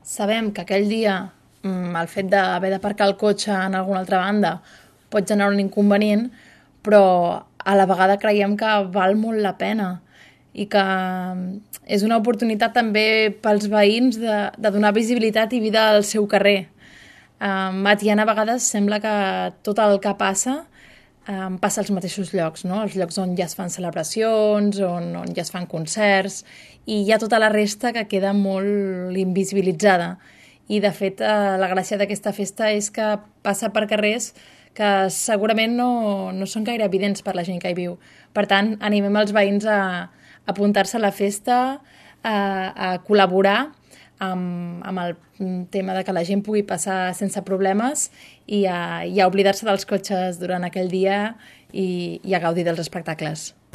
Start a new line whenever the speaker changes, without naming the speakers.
Sabem que aquell dia el fet d'haver d'aparcar el cotxe en alguna altra banda pot generar un inconvenient, però a la vegada creiem que val molt la pena i que és una oportunitat també pels veïns de donar visibilitat i vida al seu carrer. A Tiana a vegades sembla que tot el que passa als mateixos llocs, no? Els llocs on ja es fan celebracions, on ja es fan concerts, i hi ha tota la resta que queda molt invisibilitzada. I, de fet, la gràcia d'aquesta festa és que passa per carrers que segurament no són gaire evidents per la gent que hi viu. Per tant, animem els veïns a apuntar-se a la festa, a col·laborar amb el tema de que la gent pugui passar sense problemes i a oblidar-se dels cotxes durant aquell dia i a gaudir dels espectacles.